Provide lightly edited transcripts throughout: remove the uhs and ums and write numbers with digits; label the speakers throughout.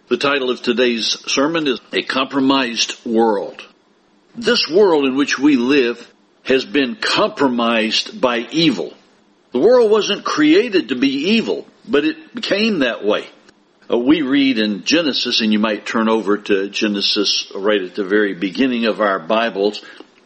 Speaker 1: The title of today's sermon is A Compromised World. This world in which we live has been compromised by evil. The world wasn't created to be evil, but it became that way. We read in Genesis, and you might turn over to Genesis right at the very beginning of our Bibles.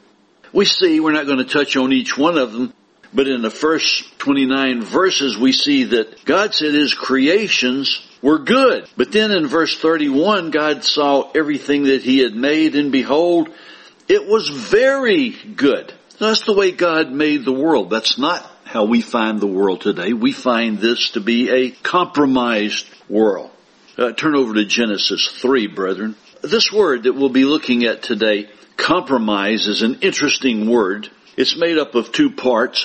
Speaker 1: We see, we're not going to touch on each one of them, but in the first 29 verses we see that God said His creations were good. But then in verse 31, God saw everything that He had made, and behold, it was very good. That's the way God made the world. That's not how we find the world today. We find this to be a compromised world. Turn over to Genesis 3, brethren. This word that we'll be looking at today, compromise, is an interesting word. It's made up of two parts,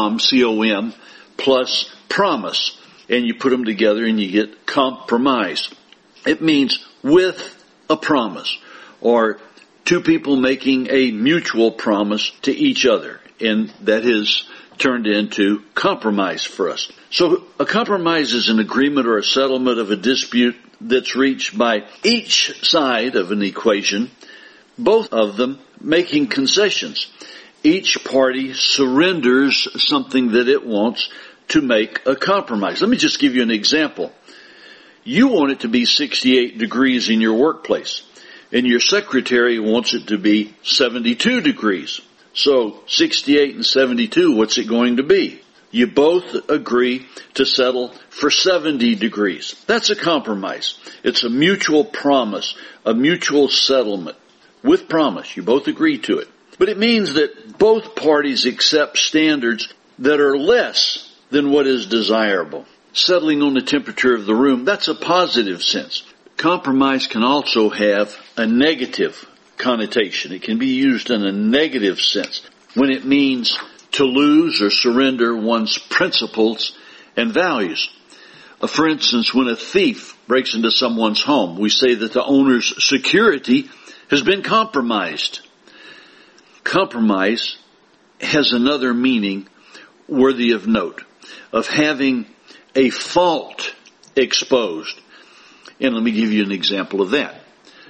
Speaker 1: C-O-M, plus promise. And you put them together and you get compromise. It means with a promise, or two people making a mutual promise to each other. And that has turned into compromise for us. So a compromise is an agreement or a settlement of a dispute that's reached by each side of an equation, both of them making concessions. Each party surrenders something that it wants to make a compromise. Let me just give you an example. You want it to be 68 degrees in your workplace, and your secretary wants it to be 72 degrees. So 68 and 72, what's it going to be? You both agree to settle for 70 degrees. That's a compromise. It's a mutual promise, a mutual settlement with promise. You both agree to it. But it means that both parties accept standards that are less than what is desirable. Settling on the temperature of the room, that's a positive sense. Compromise can also have a negative connotation. It can be used in a negative sense when it means to lose or surrender one's principles and values. For instance, when a thief breaks into someone's home, we say that the owner's security has been compromised. Compromise has another meaning worthy of note, of having a fault exposed. And let me give you an example of that.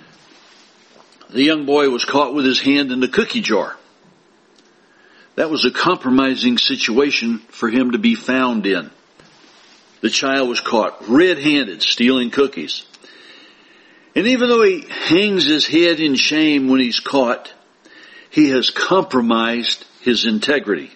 Speaker 1: The young boy was caught with his hand in the cookie jar. That was a compromising situation for him to be found in. The child was caught red-handed stealing cookies. And even though he hangs his head in shame when he's caught, he has compromised his integrity.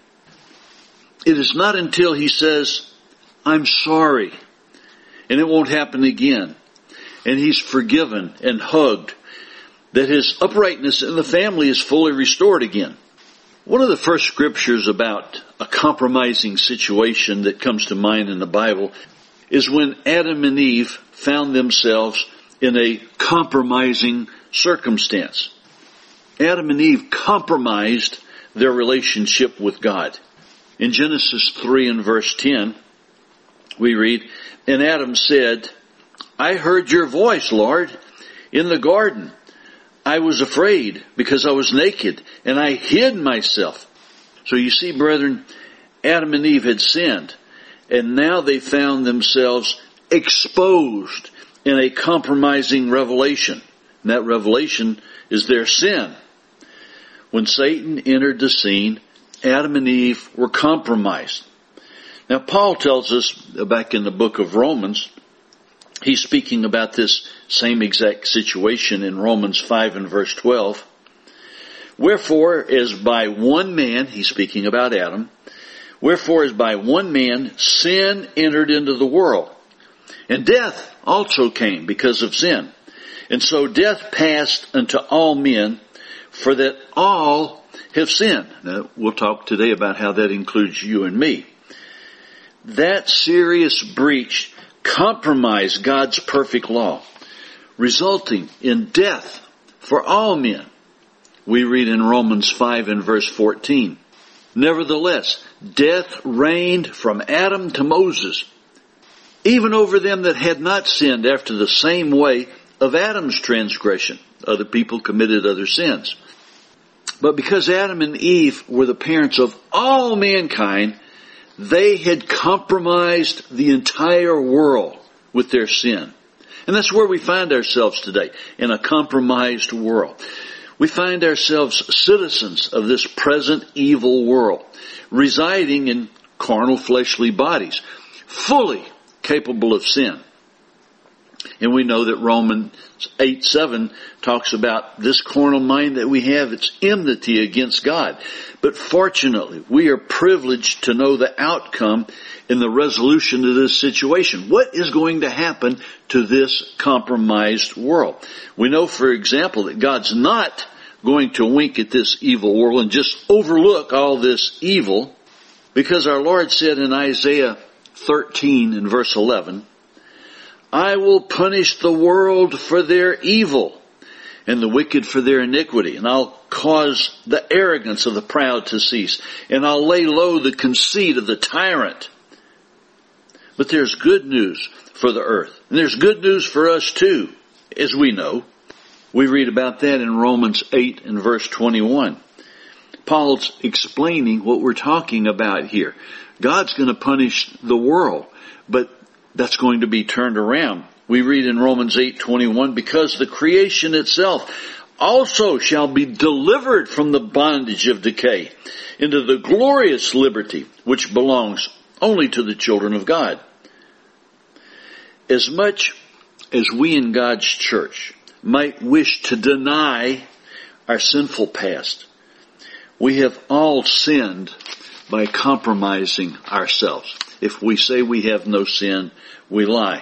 Speaker 1: It is not until he says, I'm sorry, and it won't happen again, and he's forgiven and hugged, that his uprightness in the family is fully restored again. One of the first scriptures about a compromising situation that comes to mind in the Bible is when Adam and Eve found themselves in a compromising circumstance. Adam and Eve compromised their relationship with God. In Genesis 3 and verse 10, we read, And Adam said, I heard your voice, Lord, in the garden. I was afraid because I was naked, and I hid myself. So you see, brethren, Adam and Eve had sinned, and now they found themselves exposed in a compromising revelation. And that revelation is their sin. When Satan entered the scene, Adam and Eve were compromised. Now, Paul tells us back in the book of Romans, he's speaking about this same exact situation in Romans 5 and verse 12. Wherefore, as by one man, he's speaking about Adam, wherefore, as by one man sin entered into the world, and death also came because of sin. And so death passed unto all men, for that all have sinned. Now, we'll talk today about how that includes you and me. That serious breach compromised God's perfect law, resulting in death for all men. We read in Romans 5 and verse 14, Nevertheless, death reigned from Adam to Moses, even over them that had not sinned after the same way of Adam's transgression. Other people committed other sins. But because Adam and Eve were the parents of all mankind, they had compromised the entire world with their sin. And that's where we find ourselves today, in a compromised world. We find ourselves citizens of this present evil world, residing in carnal fleshly bodies, fully capable of sin. And we know that Romans 8:7 talks about this carnal mind that we have, it's enmity against God. But fortunately, we are privileged to know the outcome in the resolution of this situation. What is going to happen to this compromised world? We know, for example, that God's not going to wink at this evil world and just overlook all this evil, because our Lord said in Isaiah 13 and verse 11, I will punish the world for their evil and the wicked for their iniquity, and I'll cause the arrogance of the proud to cease, and I'll lay low the conceit of the tyrant. But there's good news for the earth, and there's good news for us too, as we know. We read about that in Romans 8 and verse 21. Paul's explaining what we're talking about here. God's going to punish the world, but that's going to be turned around. We read in Romans 8:21, because the creation itself also shall be delivered from the bondage of decay into the glorious liberty which belongs only to the children of God. As much as we in God's church might wish to deny our sinful past, we have all sinned by compromising ourselves. If we say we have no sin, we lie.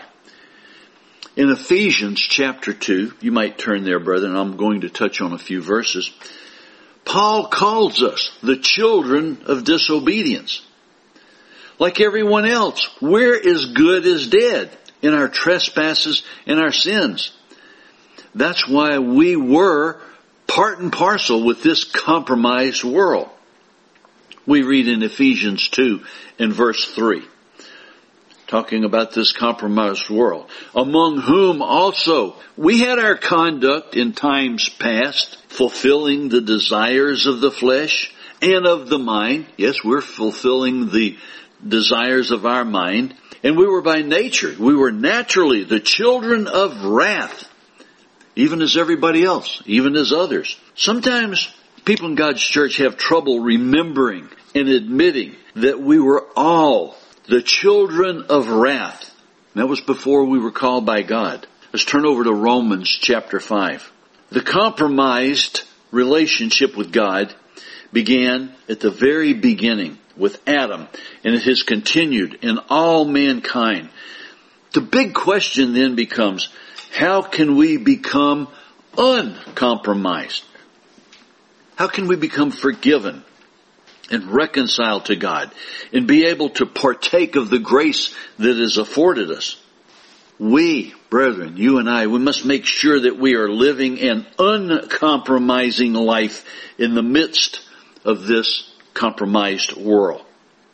Speaker 1: In Ephesians chapter 2, you might turn there, brethren, I'm going to touch on a few verses. Paul calls us the children of disobedience. Like everyone else, we're as good as dead in our trespasses and our sins. That's why we were part and parcel with this compromised world. We read in Ephesians 2 and verse 3, talking about this compromised world, among whom also we had our conduct in times past, fulfilling the desires of the flesh and of the mind. Yes, we're fulfilling the desires of our mind. And we were by nature, we were naturally the children of wrath, even as everybody else, even as others. Sometimes people in God's church have trouble remembering and admitting that we were all the children of wrath. And that was before we were called by God. Let's turn over to Romans chapter 5. The compromised relationship with God began at the very beginning with Adam, and it has continued in all mankind. The big question then becomes, how can we become uncompromised? How can we become forgiven and reconciled to God and be able to partake of the grace that is afforded us? We, brethren, you and I, we must make sure that we are living an uncompromising life in the midst of this compromised world.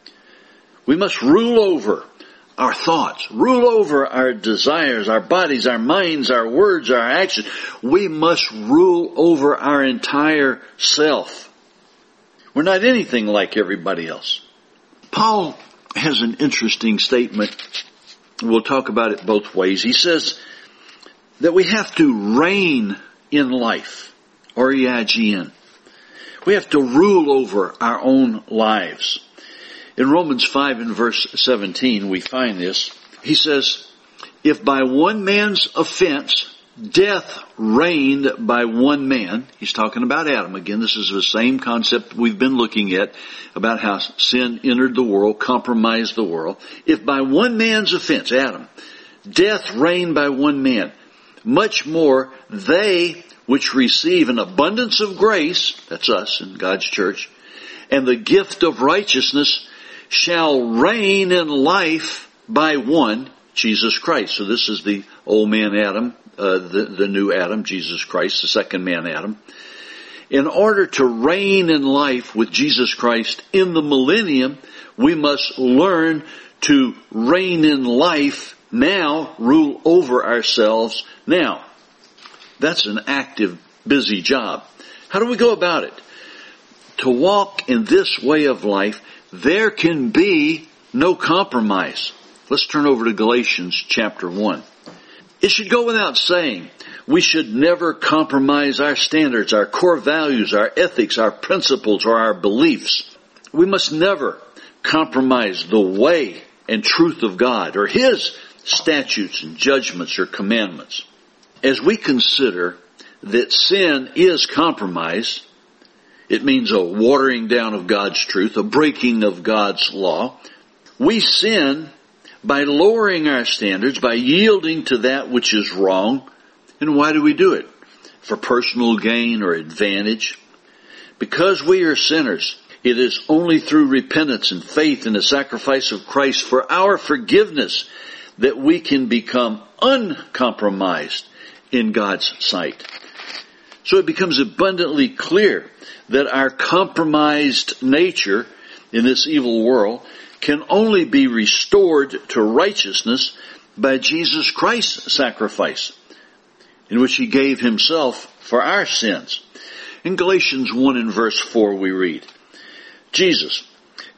Speaker 1: We must rule over our thoughts, rule over our desires, our bodies, our minds, our words, our actions. We must rule over our entire self. We're not anything like everybody else. Paul has an interesting statement. We'll talk about it both ways. He says that we have to reign in life, R-E-I-G-N. We have to rule over our own lives. In Romans 5 and verse 17, we find this. He says, if by one man's offense death reigned by one man, he's talking about Adam. Again, this is the same concept we've been looking at about how sin entered the world, compromised the world. If by one man's offense, Adam, death reigned by one man, much more they which receive an abundance of grace, that's us in God's church, and the gift of righteousness shall reign in life by one, Jesus Christ. So this is the old man Adam, the new Adam, Jesus Christ, the second man Adam. In order to reign in life with Jesus Christ in the millennium, we must learn to reign in life now, rule over ourselves now. That's an active, busy job. How do we go about it? To walk in this way of life, there can be no compromise. Let's turn over to Galatians chapter 1. It should go without saying, we should never compromise our standards, our core values, our ethics, our principles, or our beliefs. We must never compromise the way and truth of God or His statutes and judgments or commandments. As we consider that sin is compromise, it means a watering down of God's truth, a breaking of God's law. We sin by lowering our standards, by yielding to that which is wrong. And why do we do it? For personal gain or advantage? Because we are sinners, it is only through repentance and faith in the sacrifice of Christ for our forgiveness that we can become uncompromised in God's sight. So it becomes abundantly clear that our compromised nature in this evil world can only be restored to righteousness by Jesus Christ's sacrifice, in which He gave Himself for our sins. In Galatians 1 and verse 4 we read, Jesus,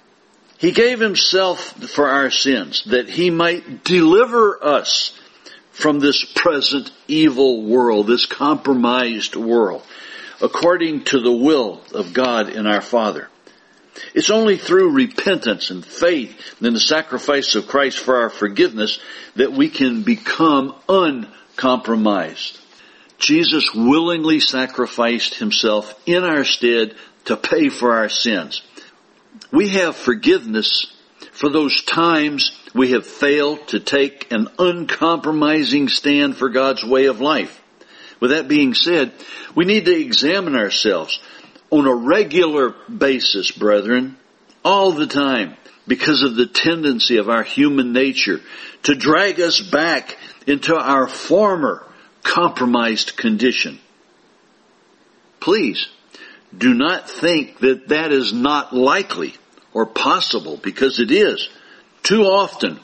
Speaker 1: He gave Himself for our sins, that He might deliver us from this present evil world, this compromised world, according to the will of God and our Father. It's only through repentance and faith in the sacrifice of Christ for our forgiveness that we can become uncompromised. Jesus willingly sacrificed Himself in our stead to pay for our sins. We have forgiveness for those times we have failed to take an uncompromising stand for God's way of life. With that being said, we need to examine ourselves on a regular basis, brethren, all the time, because of the tendency of our human nature to drag us back into our former compromised condition. Please, do not think that that is not likely or possible, because it is. Too often,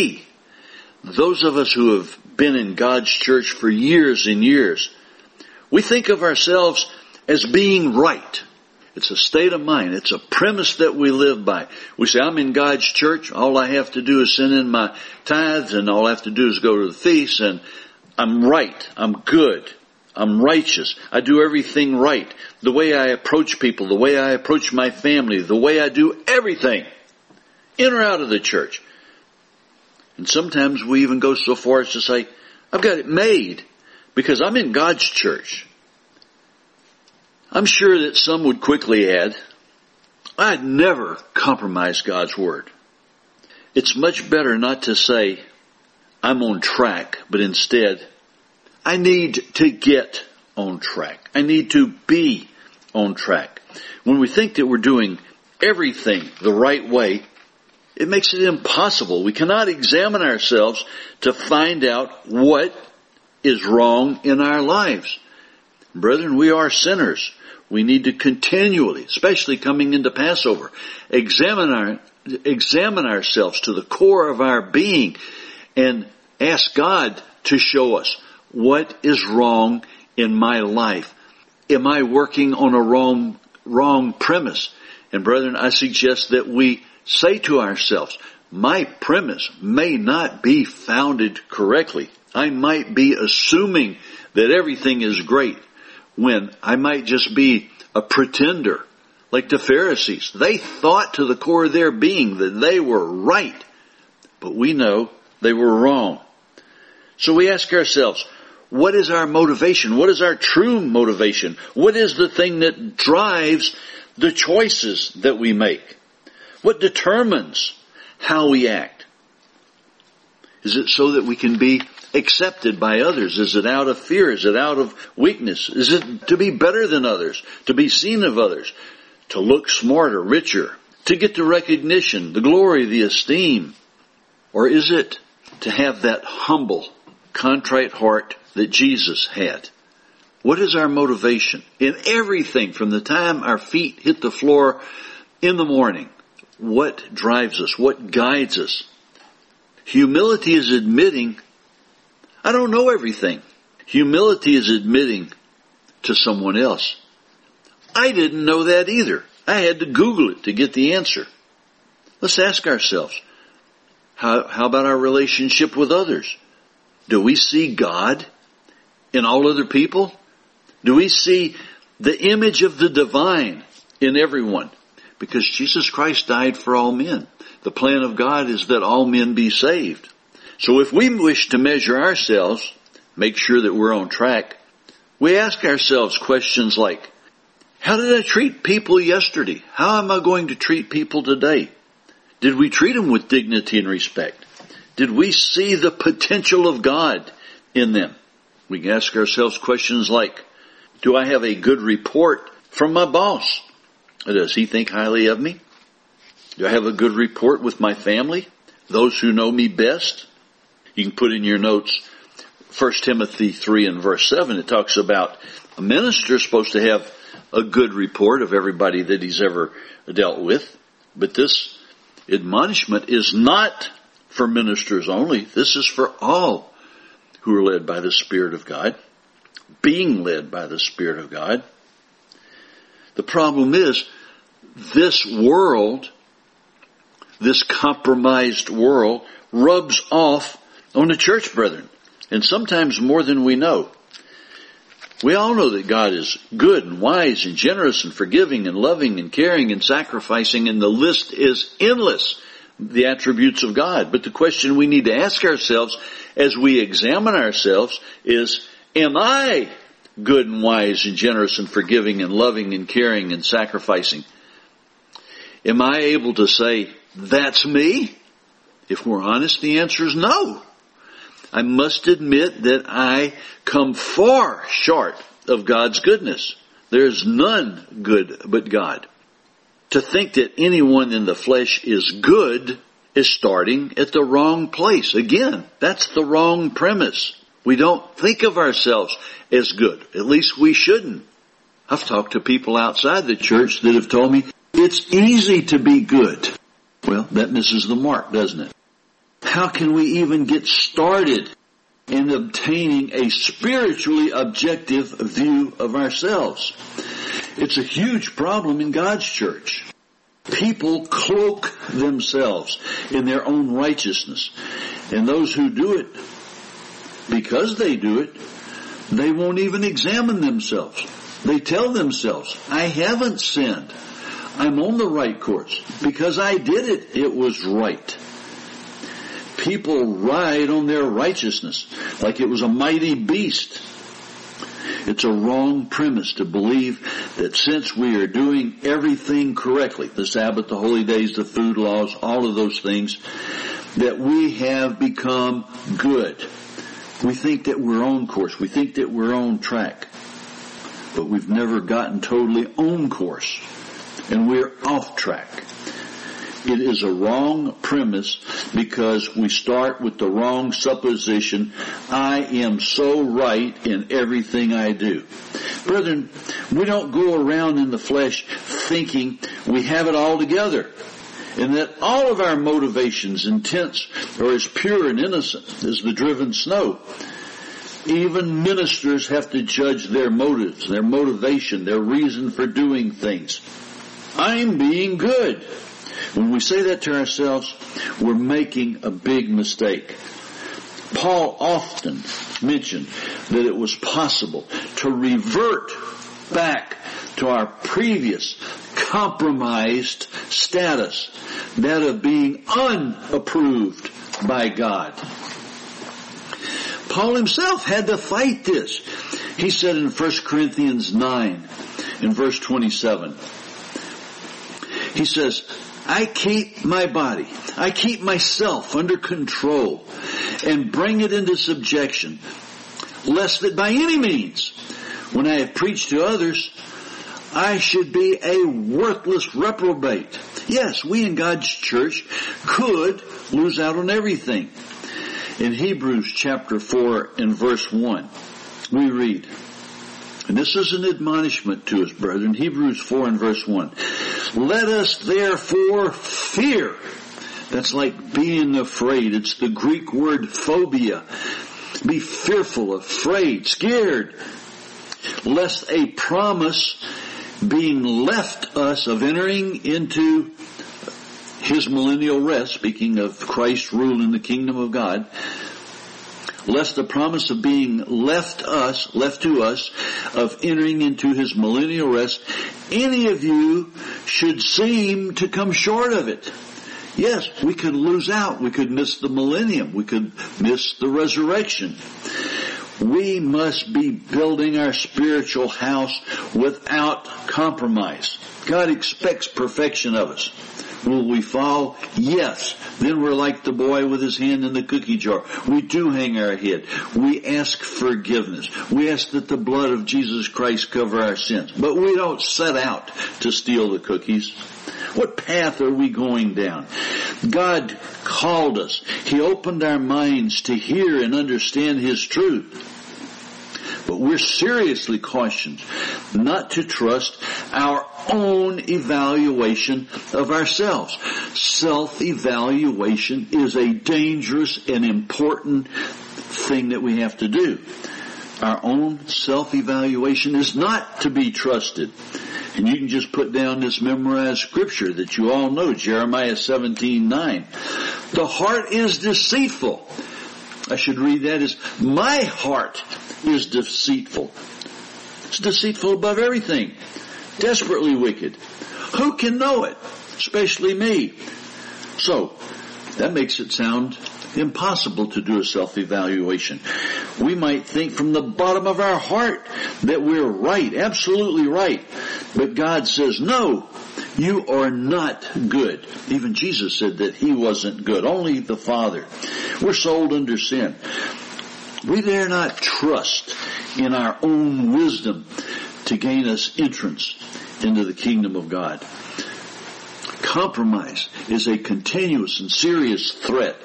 Speaker 1: those of us who have been in God's church for years and years, we think of ourselves as being right. It's a state of mind. It's a premise that we live by. We say, I'm in God's church. All I have to do is send in my tithes, and all I have to do is go to the feast, and I'm right. I'm good. I'm righteous. I do everything right. The way I approach people, the way I approach my family, the way I do everything, in or out of the church. And sometimes we even go so far as to say, I've got it made because I'm in God's church. I'm sure that some would quickly add, I'd never compromise God's word. It's much better not to say, I'm on track, but instead, I need to get on track. I need to be on track. When we think that we're doing everything the right way, it makes it impossible. We cannot examine ourselves to find out what is wrong in our lives. Brethren, we are sinners. We need to continually, especially coming into Passover, examine ourselves to the core of our being and ask God to show us what is wrong in my life. Am I working on a wrong premise? And brethren, I suggest that we say to ourselves, my premise may not be founded correctly. I might be assuming that everything is great when I might just be a pretender, like the Pharisees. They thought to the core of their being that they were right, but we know they were wrong. So we ask ourselves, what is our motivation? What is our true motivation? What is the thing that drives the choices that we make? What determines how we act? Is it so that we can be accepted by others? Is it out of fear? Is it out of weakness? Is it to be better than others? To be seen of others? To look smarter, richer? To get the recognition, the glory, the esteem? Or is it to have that humble, contrite heart that Jesus had? What is our motivation? In everything, from the time our feet hit the floor in the morning, what drives us? What guides us? Humility is admitting, I don't know everything. Humility is admitting to someone else, I didn't know that either. I had to Google it to get the answer. Let's ask ourselves, how about our relationship with others? Do we see God in all other people? Do we see the image of the divine in everyone? Because Jesus Christ died for all men. The plan of God is that all men be saved. So if we wish to measure ourselves, make sure that we're on track, we ask ourselves questions like, how did I treat people yesterday? How am I going to treat people today? Did we treat them with dignity and respect? Did we see the potential of God in them? We can ask ourselves questions like, do I have a good report from my boss? Does he think highly of me? Do I have a good report with my family? Those who know me best? You can put in your notes 1 Timothy 3 and verse 7. It talks about a minister is supposed to have a good report of everybody that he's ever dealt with. But this admonishment is not for ministers only. This is for all who are led by the Spirit of God, being led by the Spirit of God. The problem is, this world, this compromised world, rubs off on the church brethren, and sometimes more than we know. We all know that God is good and wise and generous and forgiving and loving and caring and sacrificing, and the list is endless, the attributes of God. But the question we need to ask ourselves as we examine ourselves is, am I good and wise and generous and forgiving and loving and caring and sacrificing? Am I able to say, that's me? If we're honest, the answer is no. I must admit that I come far short of God's goodness. There's none good but God. To think that anyone in the flesh is good is starting at the wrong place. Again, that's the wrong premise. We don't think of ourselves as good. At least we shouldn't. I've talked to people outside the church that have told me it's easy to be good. Well, that misses the mark, doesn't it? How can we even get started in obtaining a spiritually objective view of ourselves? It's a huge problem in God's church. People cloak themselves in their own righteousness. And those who do it, because they do it, they won't even examine themselves. They tell themselves, I haven't sinned. I'm on the right course. Because I did it, it was right. People ride on their righteousness like it was a mighty beast. It's a wrong premise to believe that since we are doing everything correctly, the Sabbath, the holy days, the food laws, all of those things, that we have become good. We think that we're on course. We think that we're on track. But we've never gotten totally on course. And we're off track. It is a wrong premise because we start with the wrong supposition. I am so right in everything I do. Brethren, we don't go around in the flesh thinking we have it all together and that all of our motivations, intents are as pure and innocent as the driven snow. Even ministers have to judge their motives, their motivation, their reason for doing things. I'm being good. When we say that to ourselves, we're making a big mistake. Paul often mentioned that it was possible to revert back to our previous compromised status, that of being unapproved by God. Paul himself had to fight this. He said in 1 Corinthians 9, in verse 27, he says, I keep my body, I keep myself under control and bring it into subjection, lest that by any means, when I have preached to others, I should be a worthless reprobate. Yes, we in God's church could lose out on everything. In Hebrews chapter 4 and verse 1, we read, and this is an admonishment to us, brethren, Hebrews 4 and verse 1. Let us therefore fear. That's like being afraid. It's the Greek word phobia. Be fearful, afraid, scared, lest a promise being left us of entering into His millennial rest, speaking of Christ's rule in the kingdom of God, lest the promise of being left to us, of entering into his millennial rest, any of you should seem to come short of it. Yes, we could lose out. We could miss the millennium. We could miss the resurrection. We must be building our spiritual house without compromise. God expects perfection of us. Will we fall? Yes. Then we're like the boy with his hand in the cookie jar. We do hang our head. We ask forgiveness. We ask that the blood of Jesus Christ cover our sins. But we don't set out to steal the cookies. What path are we going down? God called us. He opened our minds to hear and understand his truth. But we're seriously cautioned not to trust our own evaluation of ourselves. Self-evaluation is a dangerous and important thing that we have to do. Our own self-evaluation is not to be trusted. And you can just put down this memorized scripture that you all know, Jeremiah 17:9. The heart is deceitful. I should read that as, my heart is deceitful. It's deceitful above everything. Desperately wicked. Who can know it? Especially me. So, that makes it sound impossible to do a self-evaluation. We might think from the bottom of our heart that we're right, absolutely right. But God says, no, you are not good. Even Jesus said that he wasn't good, only the Father. We're sold under sin. We dare not trust in our own wisdom to gain us entrance into the kingdom of God. Compromise is a continuous and serious threat,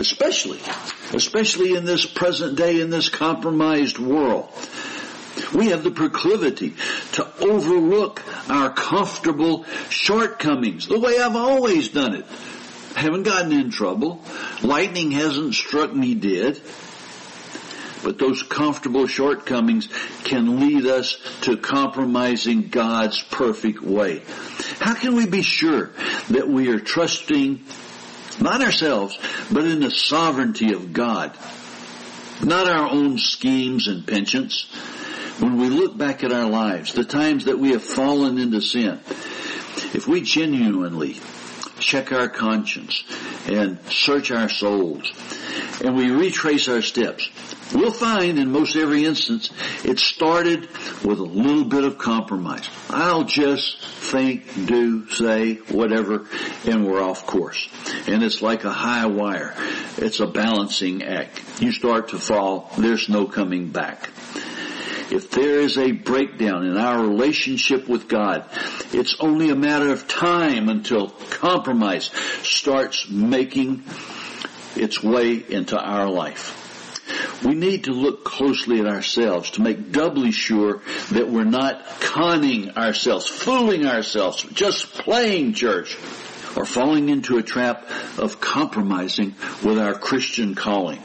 Speaker 1: especially in this present day, in this compromised world. We have the proclivity to overlook our comfortable shortcomings, the way I've always done it. I haven't gotten in trouble. Lightning hasn't struck me dead. But those comfortable shortcomings can lead us to compromising God's perfect way. How can we be sure that we are trusting not ourselves, but in the sovereignty of God, not our own schemes and penchants? When we look back at our lives, the times that we have fallen into sin, if we genuinely check our conscience and search our souls, and we retrace our steps, we'll find in most every instance it started with a little bit of compromise. I'll just think, do, say, whatever, and we're off course. And it's like a high wire. It's a balancing act. You start to fall, there's no coming back. If there is a breakdown in our relationship with God, it's only a matter of time until compromise starts making its way into our life. We need to look closely at ourselves to make doubly sure that we're not conning ourselves, fooling ourselves, just playing church, or falling into a trap of compromising with our Christian calling.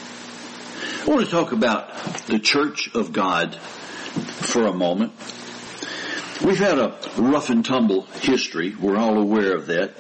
Speaker 1: I want to talk about the Church of God for a moment. We've had a rough and tumble history. We're all aware of that.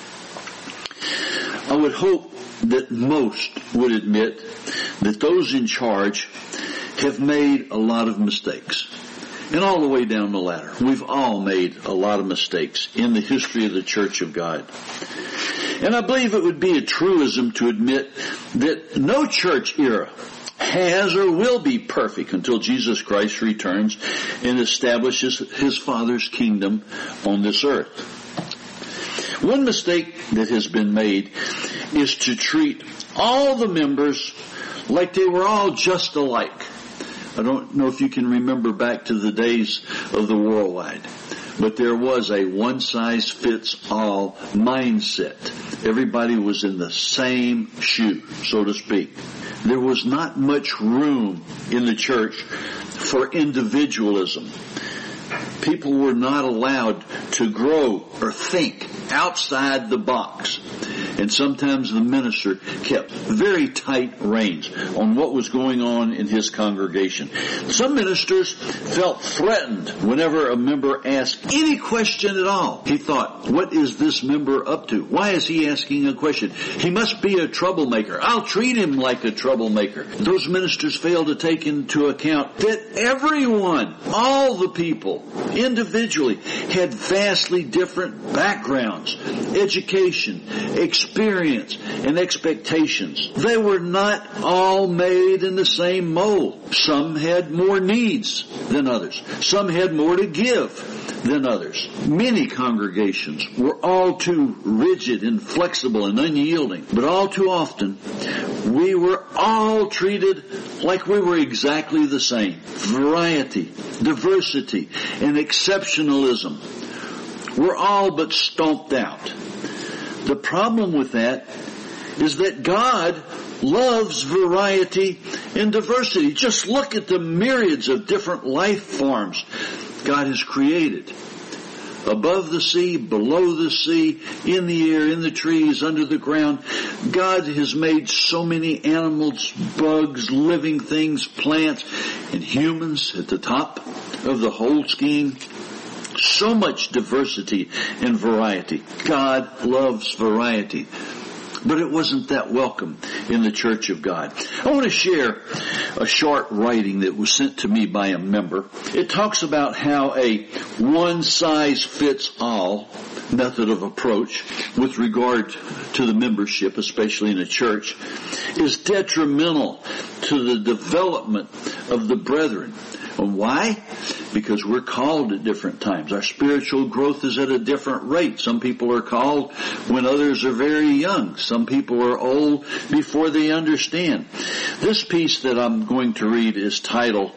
Speaker 1: I would hope that most would admit that those in charge have made a lot of mistakes. And all the way down the ladder, we've all made a lot of mistakes in the history of the Church of God. And I believe it would be a truism to admit that no church era has or will be perfect until Jesus Christ returns and establishes his Father's kingdom on this earth. One mistake that has been made is to treat all the members like they were all just alike. I don't know if you can remember back to the days of the worldwide, but there was a one-size-fits-all mindset. Everybody was in the same shoe, so to speak. There was not much room in the church for individualism. People were not allowed to grow or think outside the box. And sometimes the minister kept very tight reins on what was going on in his congregation. Some ministers felt threatened whenever a member asked any question at all. He thought, what is this member up to? Why is he asking a question? He must be a troublemaker. I'll treat him like a troublemaker. Those ministers failed to take into account that everyone, all the people, individually, had vastly different backgrounds, education, experience, and expectations. They were not all made in the same mold. Some had more needs than others. Some had more to give than others. Many congregations were all too rigid and flexible and unyielding, but all too often we were all treated like we were exactly the same. Variety, diversity, and exceptionalism were all but stomped out. The problem with that is that God loves variety and diversity. Just look at the myriads of different life forms God has created. Above the sea, below the sea, in the air, in the trees, under the ground. God has made so many animals, bugs, living things, plants, and humans at the top of the whole scheme. So much diversity and variety. God loves variety. But it wasn't that welcome in the Church of God. I want to share a short writing that was sent to me by a member. It talks about how a one-size-fits-all method of approach with regard to the membership, especially in a church, is detrimental to the development of the brethren. And why? Because we're called at different times. Our spiritual growth is at a different rate. Some people are called when others are very young. Some people are old before they understand. This piece that I'm going to read is titled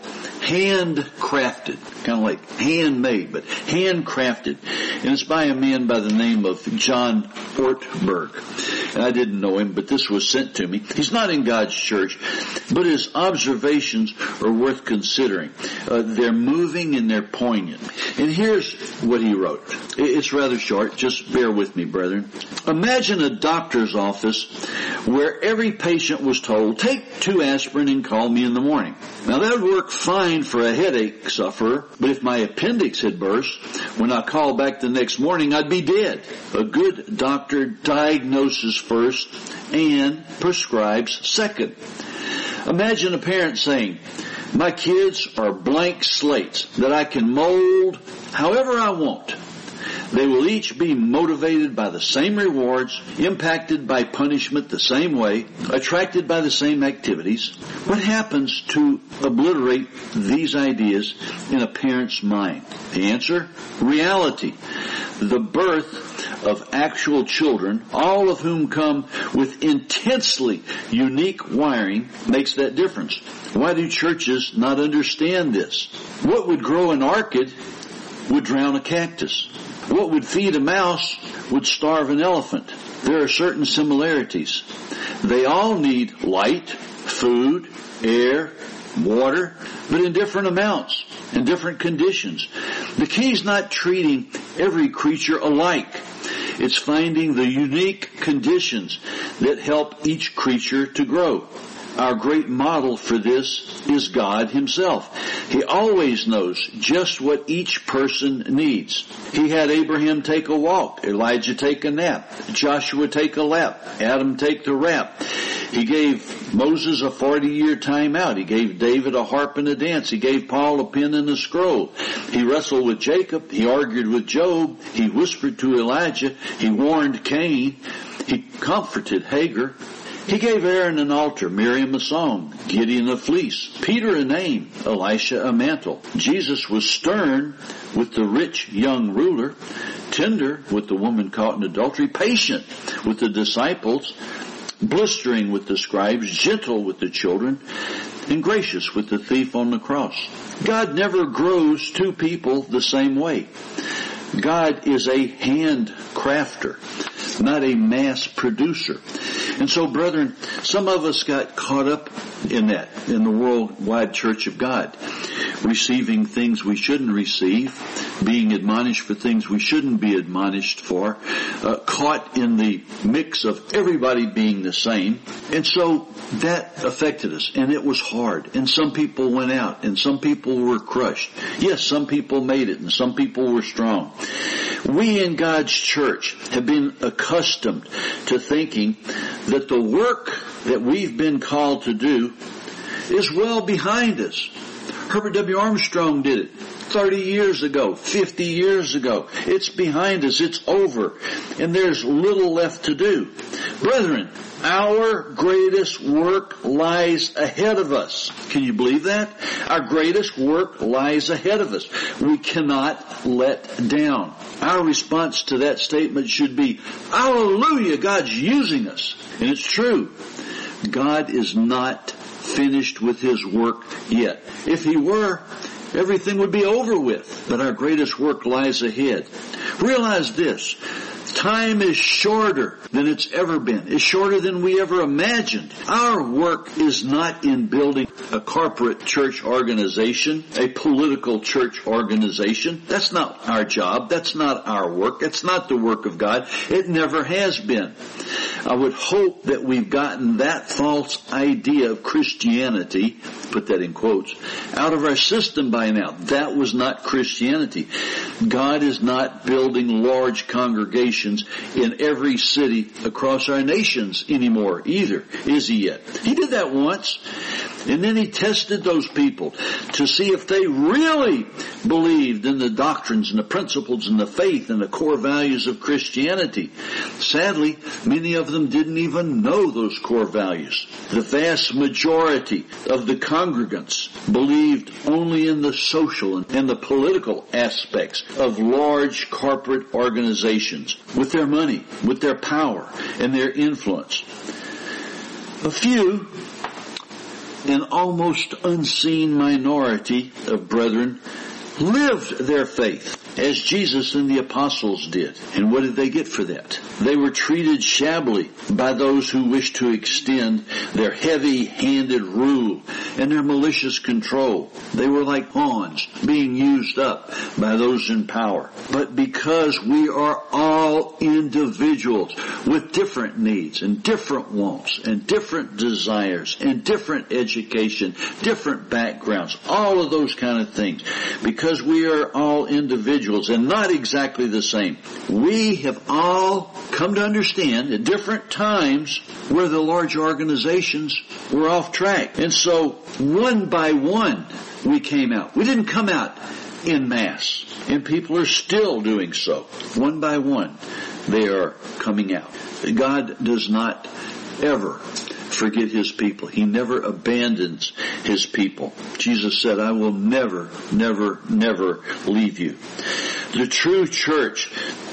Speaker 1: Handcrafted, kind of like handmade, but handcrafted. And it's by a man by the name of John Ortberg. And I didn't know him, but this was sent to me. He's not in God's church, but his observations are worth considering. They're moving and they're poignant. And here's what he wrote. It's rather short. Just bear with me, brethren. Imagine a doctor's office where every patient was told, take 2 aspirin and call me in the morning. Now that would work fine for a headache sufferer, but if my appendix had burst, when I called back the next morning, I'd be dead. A good doctor diagnoses first and prescribes second. Imagine a parent saying, my kids are blank slates that I can mold however I want. They will each be motivated by the same rewards, impacted by punishment the same way, attracted by the same activities. What happens to obliterate these ideas in a parent's mind? The answer? Reality. The birth of actual children, all of whom come with intensely unique wiring, makes that difference. Why do churches not understand this? What would grow an orchid would drown a cactus. What would feed a mouse would starve an elephant. There are certain similarities. They all need light, food, air, water, but in different amounts and different conditions. The key is not treating every creature alike. It's finding the unique conditions that help each creature to grow. Our great model for this is God Himself. He always knows just what each person needs. He had Abraham take a walk, Elijah take a nap, Joshua take a lap, Adam take the rap. He gave Moses a 40-year time out. He gave David a harp and a dance. He gave Paul a pen and a scroll. He wrestled with Jacob. He argued with Job. He whispered to Elijah. He warned Cain. He comforted Hagar. He gave Aaron an altar, Miriam a song, Gideon a fleece, Peter a name, Elisha a mantle. Jesus was stern with the rich young ruler, tender with the woman caught in adultery, patient with the disciples, blistering with the scribes, gentle with the children, and gracious with the thief on the cross. God never grows 2 people the same way. God is a hand crafter, not a mass producer. And so, brethren, some of us got caught up in that, in the worldwide church of God. receiving things we shouldn't receive, being admonished for things we shouldn't be admonished for, caught in the mix of everybody being the same. And so that affected us, and it was hard. And some people went out, and some people were crushed. Yes, some people made it, and some people were strong. We in God's church have been accustomed to thinking that the work that we've been called to do is well behind us. Herbert W. Armstrong did it 30 years ago, 50 years ago. It's behind us. It's over. And there's little left to do. Brethren, our greatest work lies ahead of us. Can you believe that? Our greatest work lies ahead of us. We cannot let down. Our response to that statement should be, hallelujah, God's using us. And it's true. God is not finished with His work yet. If He were, everything would be over with. But our greatest work lies ahead. Realize this. Time is shorter than it's ever been. It's shorter than we ever imagined. Our work is not in building a corporate church organization, a political church organization. That's not our job. That's not our work. That's not the work of God. It never has been. I would hope that we've gotten that false idea of Christianity, put that in quotes, out of our system by now. That was not Christianity. God is not building large congregations in every city across our nations anymore either, is He yet? He did that once, and then He tested those people to see if they really believed in the doctrines and the principles and the faith and the core values of Christianity. Sadly, many of them didn't even know those core values. The vast majority of the congregants believed only in the social and the political aspects of large corporate organizations, with their money, with their power, and their influence. A few, an almost unseen minority of brethren, lived their faith as Jesus and the apostles did. And what did they get for that? They were treated shabbily by those who wished to extend their heavy-handed rule and their malicious control. They were like pawns being used up by those in power. But because we are all individuals with different needs and different wants and different desires and different education, different backgrounds, all of those kind of things, because we are all individuals and not exactly the same, we have all come to understand at different times where the large organizations were off track. And so one by one we came out. We didn't come out en masse, and people are still doing so. One by one they are coming out. God does not ever forget His people. He never abandons His people. Jesus said, I will never, never, never leave you. The true church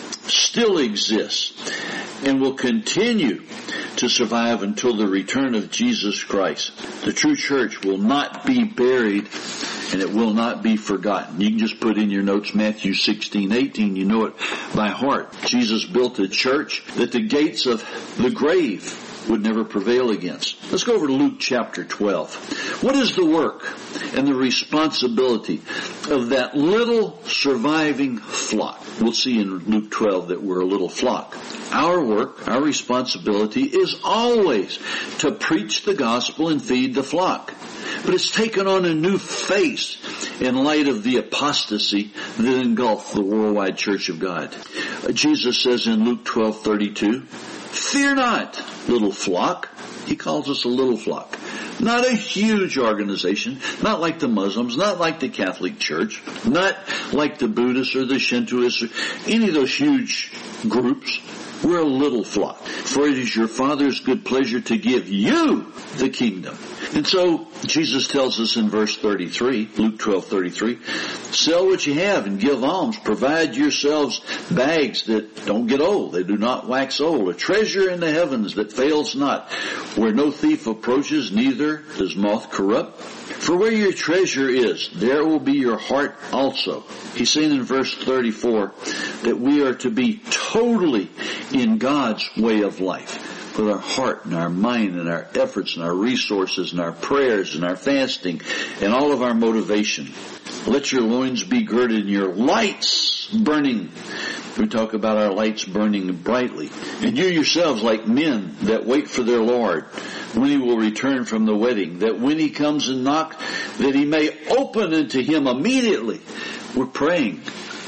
Speaker 1: still exists and will continue to survive until the return of Jesus Christ. The true church will not be buried, and it will not be forgotten. You can just put in your notes Matthew 16:18. You know it by heart. Jesus built a church that the gates of the grave would never prevail against. Let's go over to Luke chapter 12. What is the work and the responsibility of that little surviving flock? We'll see in Luke 12 that we're a little flock. Our work, our responsibility is always to preach the gospel and feed the flock. But it's taken on a new face in light of the apostasy that engulfed the worldwide church of God. Jesus says in Luke 12:32, fear not, little flock. He calls us a little flock. Not a huge organization, not like the Muslims, not like the Catholic Church, not like the Buddhists or the Shintoists or any of those huge groups. We're a little flock. For it is your Father's good pleasure to give you the kingdom. And so Jesus tells us in verse 33, Luke 12:33, sell what you have and give alms. Provide yourselves bags that don't get old, they do not wax old, a treasure in the heavens that fails not, where no thief approaches, neither does moth corrupt. For where your treasure is, there will be your heart also. He's saying in verse 34 that we are to be totally in God's way of life, with our heart and our mind and our efforts and our resources and our prayers and our fasting and all of our motivation. Let your loins be girded and your lights burning. We talk about our lights burning brightly. And you yourselves like men that wait for their Lord, when he will return from the wedding, that when he comes and knocks, that he may open unto him immediately. We're praying,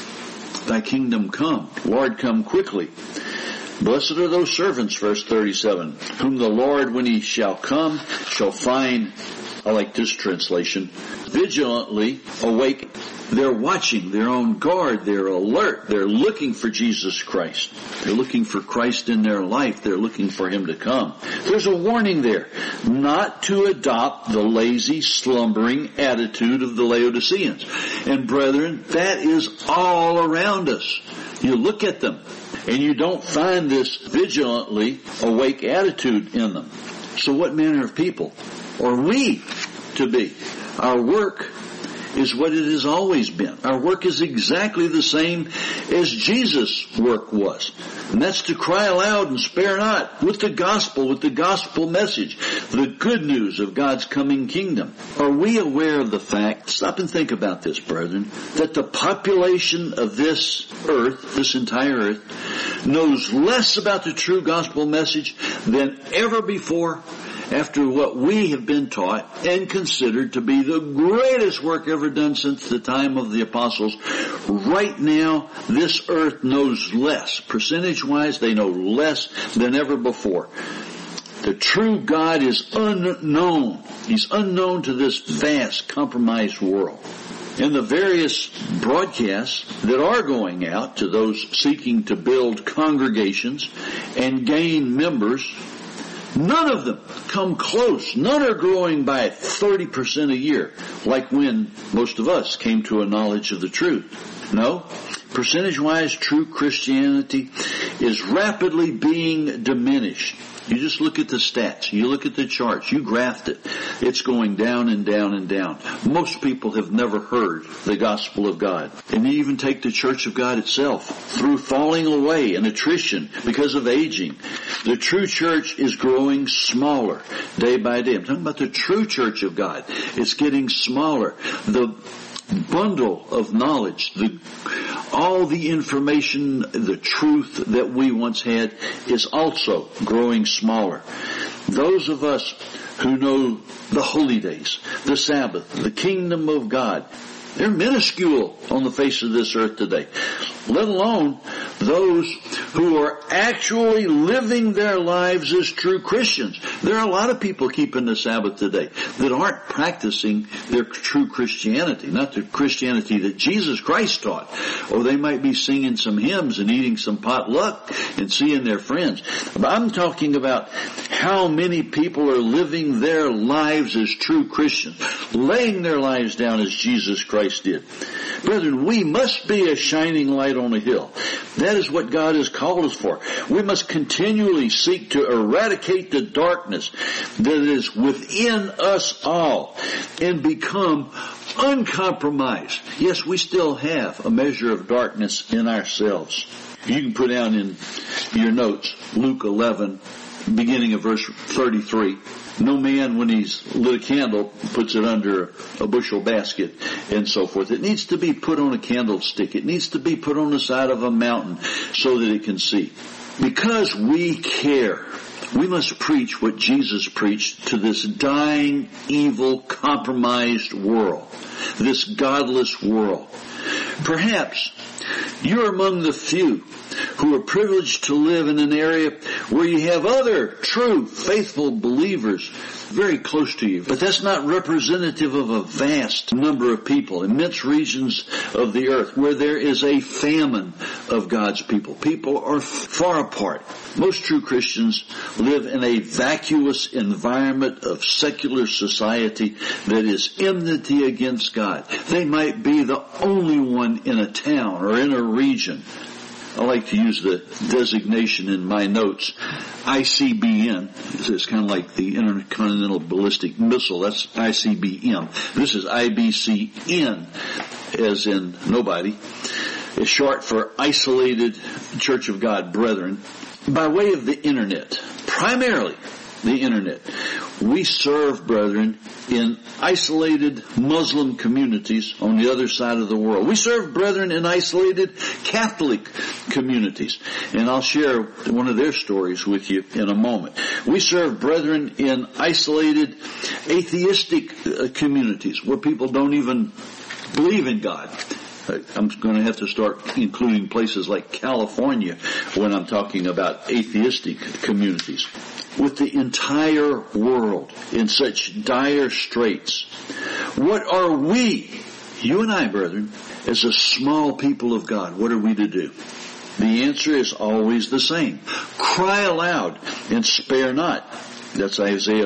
Speaker 1: thy kingdom come. Lord, come quickly. Blessed are those servants, verse 37, whom the Lord, when he shall come, shall find, I like this translation, vigilantly awake. They're watching, they're on guard, they're alert, they're looking for Jesus Christ. They're looking for Christ in their life, they're looking for him to come. There's a warning there, not to adopt the lazy, slumbering attitude of the Laodiceans. And brethren, that is all around us. You look at them, and you don't find this vigilantly awake attitude in them. So what manner of people are we to be? Our work is what it has always been. Our work is exactly the same as Jesus' work was. And that's to cry aloud and spare not with the gospel message, the good news of God's coming kingdom. Are we aware of the fact, stop and think about this, brethren, that the population of this earth, this entire earth, knows less about the true gospel message than ever before, after what we have been taught and considered to be the greatest work ever done since the time of the apostles. Right now, this earth knows less. Percentage-wise, they know less than ever before. The true God is unknown. He's unknown to this vast, compromised world. In the various broadcasts that are going out to those seeking to build congregations and gain members, none of them come close. None are growing by 30% a year, like when most of us came to a knowledge of the truth. No, percentage-wise, true Christianity is rapidly being diminished. You just look at the stats. You look at the charts. You graph it. It's going down and down and down. Most people have never heard the gospel of God. And you even take the Church of God itself. Through falling away and attrition because of aging, the true church is growing smaller day by day. I'm talking about the true Church of God. It's getting smaller. The bundle of knowledge, all the information, the truth that we once had is also growing smaller. Those of us who know the holy days, the Sabbath, the kingdom of God, they're minuscule on the face of this earth today, let alone those who are actually living their lives as true Christians. There are a lot of people keeping the Sabbath today that aren't practicing their true Christianity, not the Christianity that Jesus Christ taught. Or they might be singing some hymns and eating some potluck and seeing their friends. But I'm talking about how many people are living their lives as true Christians, laying their lives down as Jesus Christ did. Brethren, we must be a shining light on a hill. That is what God has called us for. We must continually seek to eradicate the darkness that is within us all and become uncompromised. Yes, we still have a measure of darkness in ourselves. You can put down in your notes Luke 11, beginning of verse 33. No man, when he's lit a candle, puts it under a bushel basket and so forth. It needs to be put on a candlestick. It needs to be put on the side of a mountain so that it can see. Because we care, we must preach what Jesus preached to this dying, evil, compromised world, this godless world. Perhaps you're among the few who are privileged to live in an area where you have other true, faithful believers very close to you. But that's not representative of a vast number of people, immense regions of the earth where there is a famine of God's people. People are far apart. Most true Christians live in a vacuous environment of secular society that is enmity against God. They might be the only one in a town or in a region. I like to use the designation in my notes, ICBM. It's kind of like the Intercontinental Ballistic Missile. That's ICBM. This is IBCN, as in nobody. It's short for Isolated Church of God Brethren. By way of the Internet, primarily the Internet, We serve, brethren, in isolated Muslim communities on the other side of the world. We serve, brethren, in isolated Catholic communities. And I'll share one of their stories with you in a moment. We serve, brethren, in isolated atheistic communities where people don't even believe in God. I'm going to have to start including places like California when I'm talking about atheistic communities. With the entire world in such dire straits, what are we, you and I, brethren, as a small people of God, what are we to do? The answer is always the same. Cry aloud and spare not. That's Isaiah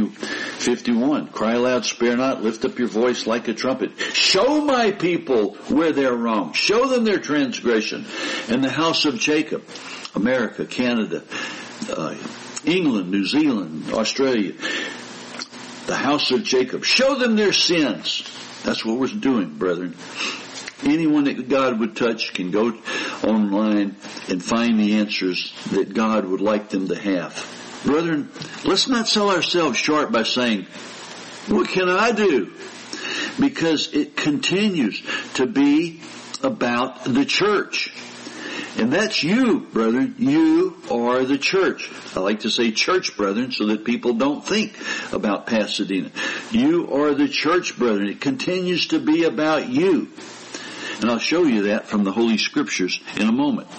Speaker 1: 51. Cry aloud, spare not, lift up your voice like a trumpet. Show my people where they're wrong. Show them their transgression. And the house of Jacob, America, Canada, England, New Zealand, Australia, the house of Jacob, show them their sins. That's what we're doing, brethren. Anyone that God would touch can go online and find the answers that God would like them to have. Brethren, let's not sell ourselves short by saying, what can I do? Because it continues to be about the church. And that's you, brethren. You are the church. I like to say church, brethren, so that people don't think about Pasadena. You are the church, brethren. It continues to be about you. And I'll show you that from the Holy Scriptures in a moment.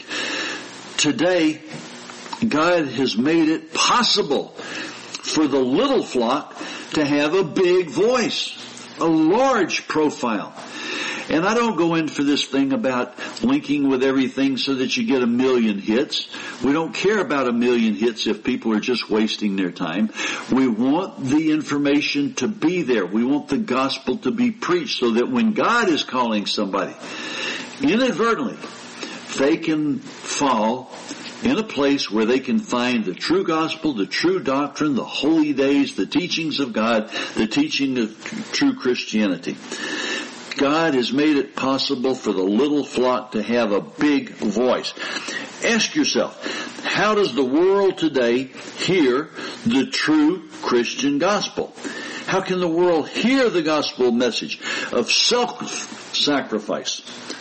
Speaker 1: Today, God has made it possible for the little flock to have a big voice, a large profile. And I don't go in for this thing about linking with everything so that you get 1 million hits. We don't care about 1 million hits if people are just wasting their time. We want the information to be there. We want the gospel to be preached so that when God is calling somebody, inadvertently, they can fall in a place where they can find the true gospel, the true doctrine, the holy days, the teachings of God, the teaching of true Christianity. God has made it possible for the little flock to have a big voice. Ask yourself, how does the world today hear the true Christian gospel? How can the world hear the gospel message of self-sacrifice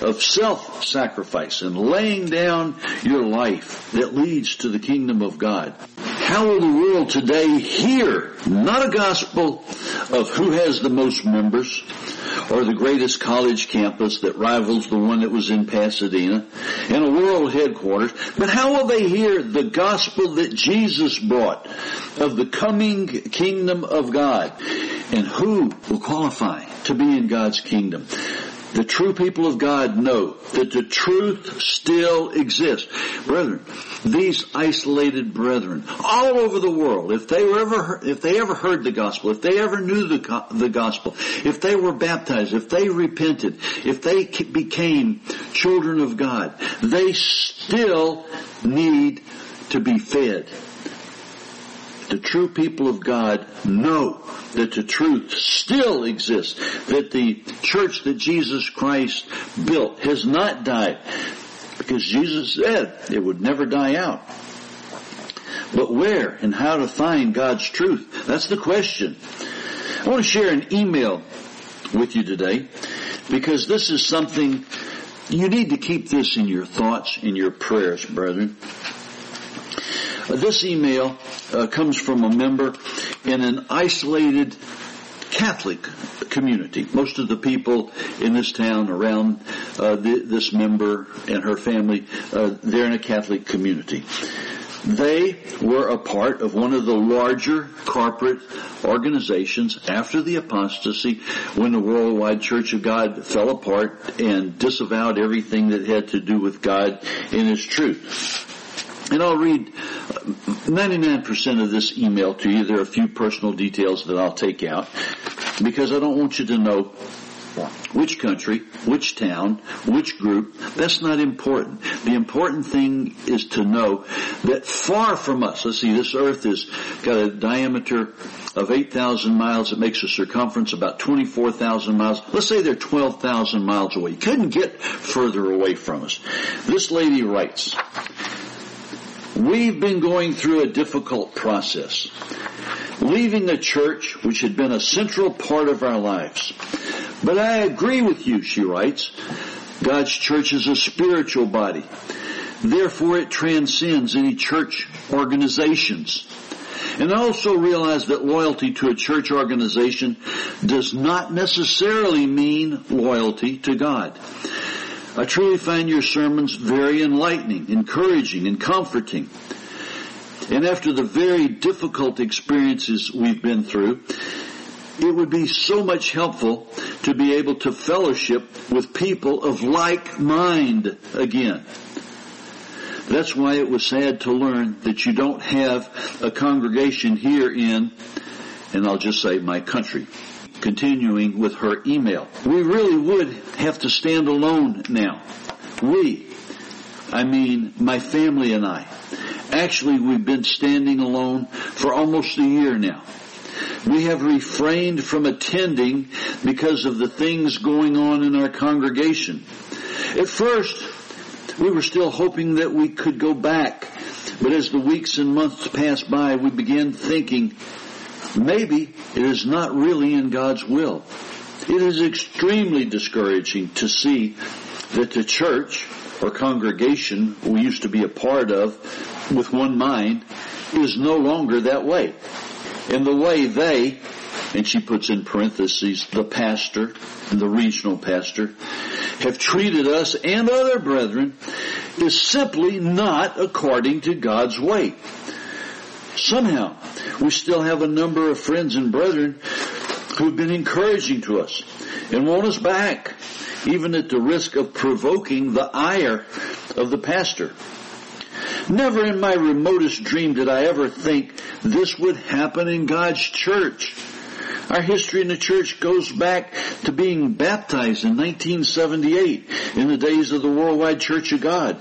Speaker 1: and laying down your life that leads to the kingdom of God? How will the world today hear not a gospel of who has the most members or the greatest college campus that rivals the one that was in Pasadena and a world headquarters, but how will they hear the gospel that Jesus brought of the coming kingdom of God? And who will qualify to be in God's kingdom? The true people of God know that the truth still exists. Brethren, these isolated brethren all over the world, if they ever heard the gospel, if they ever knew the gospel, if they were baptized, if they repented, if they became children of God, they still need to be fed. The true people of God know that the truth still exists, that the church that Jesus Christ built has not died, because Jesus said it would never die out. But where and how to find God's truth? That's the question. I want to share an email with you today, because this is something, you need to keep this in your thoughts, in your prayers, brethren. This email comes from a member in an isolated Catholic community. Most of the people in this town around this member and her family, they're in a Catholic community. They were a part of one of the larger corporate organizations after the apostasy, when the worldwide Church of God fell apart and disavowed everything that had to do with God and His truth. And I'll read 99% of this email to you. There are a few personal details that I'll take out, because I don't want you to know which country, which town, which group. That's not important. The important thing is to know that far from us, let's see, this earth has got a diameter of 8,000 miles. It makes a circumference about 24,000 miles. Let's say they're 12,000 miles away. You couldn't get further away from us. This lady writes, "We've been going through a difficult process. leaving a church which had been a central part of our lives. But I agree with you, she writes. God's church is a spiritual body. Therefore, it transcends any church organizations. And I also realize that loyalty to a church organization does not necessarily mean loyalty to God. I truly find your sermons very enlightening, encouraging, and comforting. And after the very difficult experiences we've been through, it would be so much helpful to be able to fellowship with people of like mind again. That's why it was sad to learn that you don't have a congregation here in, and I'll just say my country. Continuing with her email. We really would have to stand alone now. I mean my family and I. Actually, we've been standing alone for almost a year now. We have refrained from attending because of the things going on in our congregation. At first, we were still hoping that we could go back, but as the weeks and months passed by, we began thinking, maybe it is not really in God's will. It is extremely discouraging to see that the church or congregation we used to be a part of with one mind is no longer that way. And the way they, and she puts in parentheses, the pastor and the regional pastor, have treated us and other brethren is simply not according to God's way. Somehow, we still have a number of friends and brethren who've been encouraging to us and want us back, even at the risk of provoking the ire of the pastor. Never in my remotest dream did I ever think this would happen in God's church. Our history in the church goes back to being baptized in 1978 in the days of the Worldwide Church of God.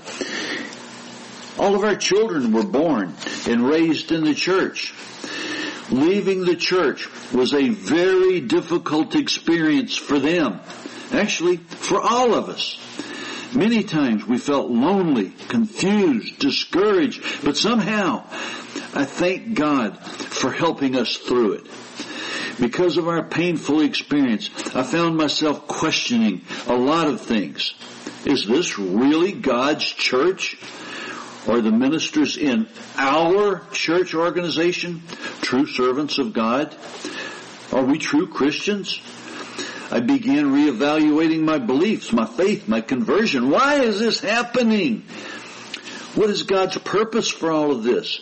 Speaker 1: All of our children were born and raised in the church. Leaving the church was a very difficult experience for them. Actually, for all of us. Many times we felt lonely, confused, discouraged, but somehow I thank God for helping us through it. Because of our painful experience, I found myself questioning a lot of things. Is this really God's church? Are the ministers in our church organization true servants of God? Are we true Christians? I began reevaluating my beliefs, my faith, my conversion. Why is this happening? What is God's purpose for all of this?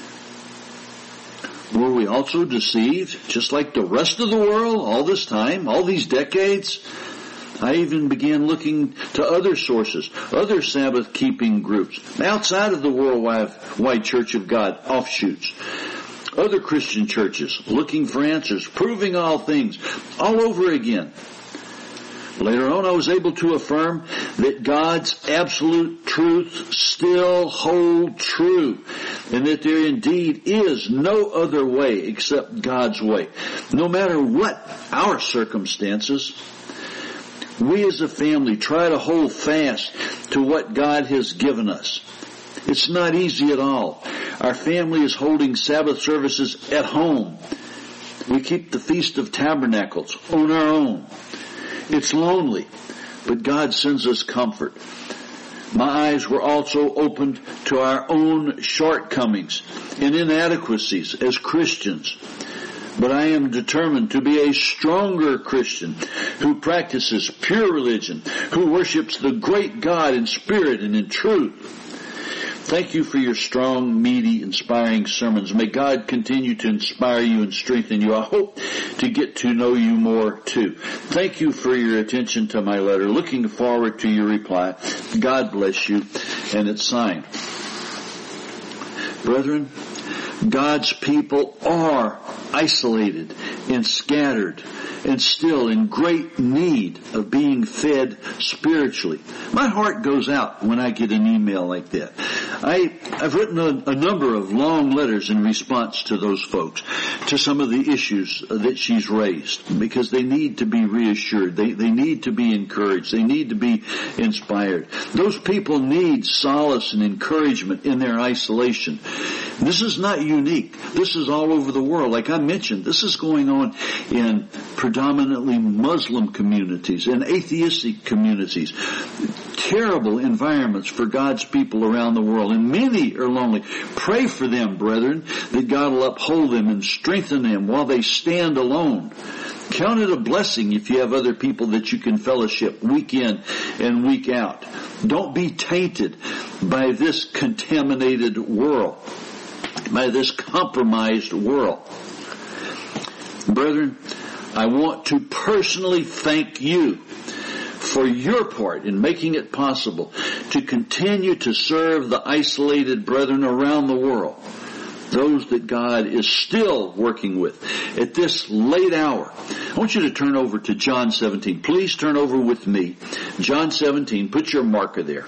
Speaker 1: Were we also deceived, just like the rest of the world, all this time, all these decades? I even began looking to other sources, other Sabbath-keeping groups, outside of the Worldwide Church of God offshoots. Other Christian churches, looking for answers, proving all things, all over again. Later on, I was able to affirm that God's absolute truth still hold true, and that there indeed is no other way except God's way. No matter what our circumstances, we as a family try to hold fast to what God has given us. It's not easy at all. Our family is holding Sabbath services at home. We keep the Feast of Tabernacles on our own. It's lonely, but God sends us comfort. My eyes were also opened to our own shortcomings and inadequacies as Christians. But I am determined to be a stronger Christian who practices pure religion, who worships the great God in spirit and in truth. Thank you for your strong, meaty, inspiring sermons. May God continue to inspire you and strengthen you. I hope to get to know you more too. Thank you for your attention to my letter. Looking forward to your reply. God bless you. And it's signed. Brethren, God's people are isolated and scattered and still in great need of being fed spiritually. My heart goes out when I get an email like that. I've written a number of long letters in response to those folks, to some of the issues that she's raised, because they need to be reassured. They need to be encouraged. They need to be inspired. Those people need solace and encouragement in their isolation. This is not unique. This is all over the world. Like I mentioned, this is going on in predominantly Muslim communities and atheistic communities. Terrible environments for God's people around the world, and many are lonely. Pray for them, brethren, that God will uphold them and strengthen them while they stand alone. Count it a blessing if you have other people that you can fellowship week in and week out. Don't be tainted by this contaminated world, by this compromised world. Brethren, I want to personally thank you for your part in making it possible to continue to serve the isolated brethren around the world, those that God is still working with at this late hour. I want you to turn over to John 17. Please turn over with me. John 17, put your marker there.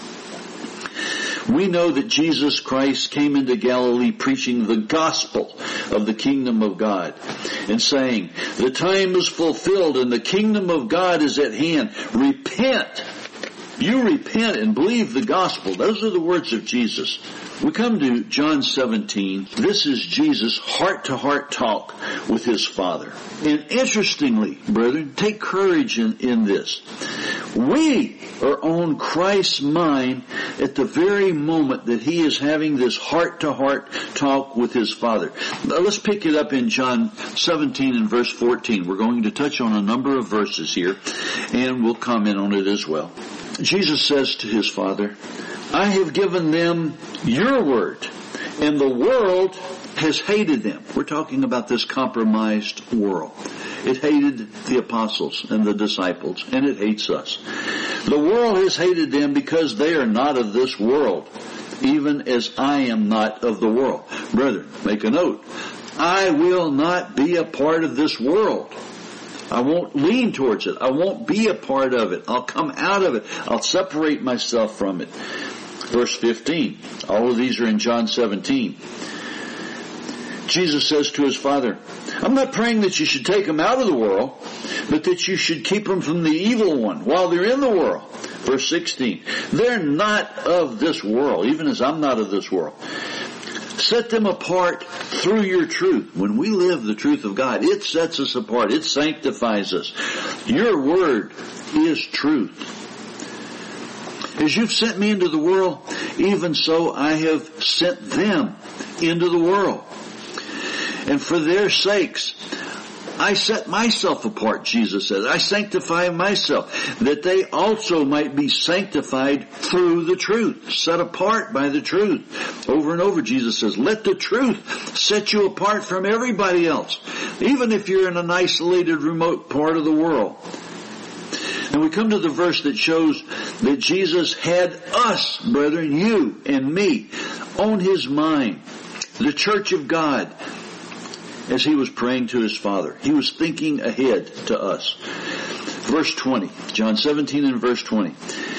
Speaker 1: We know that Jesus Christ came into Galilee preaching the gospel of the kingdom of God and saying, the time is fulfilled and the kingdom of God is at hand. Repent. You repent and believe the gospel. Those are the words of Jesus. We come to John 17. This is Jesus' heart-to-heart talk with his Father. And interestingly, brethren, take courage in this. We are on Christ's mind at the very moment that he is having this heart-to-heart talk with his Father. Now, let's pick it up in John 17 and verse 14. We're going to touch on a number of verses here, and we'll comment on it as well. Jesus says to his Father, I have given them your word, and the world has hated them. We're talking about this compromised world. It hated the apostles and the disciples, and it hates us. The world has hated them because they are not of this world, even as I am not of the world. Brethren, make a note. I will not be a part of this world. I won't lean towards it. I won't be a part of it. I'll come out of it. I'll separate myself from it. Verse 15. All of these are in John 17. Jesus says to his Father, I'm not praying that you should take them out of the world, but that you should keep them from the evil one while they're in the world. Verse 16. They're not of this world, even as I'm not of this world. Set them apart through your truth. When we live the truth of God, it sets us apart. It sanctifies us. Your word is truth. As you've sent me into the world, even so I have sent them into the world. And for their sakes, I set myself apart, Jesus says. I sanctify myself, that they also might be sanctified through the truth, set apart by the truth. Over and over, Jesus says, let the truth set you apart from everybody else, even if you're in an isolated, remote part of the world. And we come to the verse that shows that Jesus had us, brethren, you and me, on his mind, the church of God, as he was praying to his Father. He was thinking ahead to us. Verse 20, John 17 and verse 20.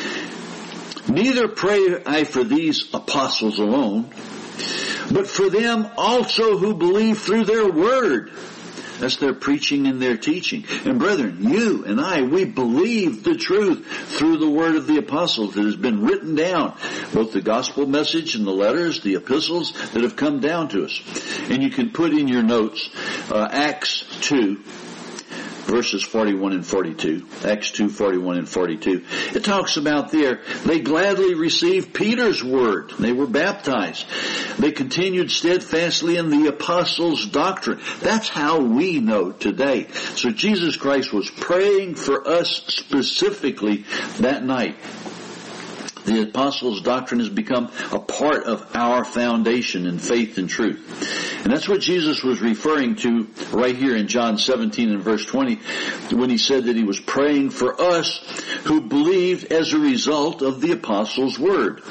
Speaker 1: Neither pray I for these apostles alone, but for them also who believe through their word. That's their preaching and their teaching. And brethren, you and I, we believe the truth through the word of the apostles that has been written down. Both the gospel message and the letters, the epistles that have come down to us. And you can put in your notes Acts 2, verses 41 and 42. Acts 2, 41 and 42. It talks about there, they gladly received Peter's word. They were baptized. They continued steadfastly in the apostles' doctrine. That's how we know today. So Jesus Christ was praying for us specifically that night. The apostles' doctrine has become a part of our foundation in faith and truth. And that's what Jesus was referring to right here in John 17 and verse 20 when he said that he was praying for us who believed as a result of the apostles' word.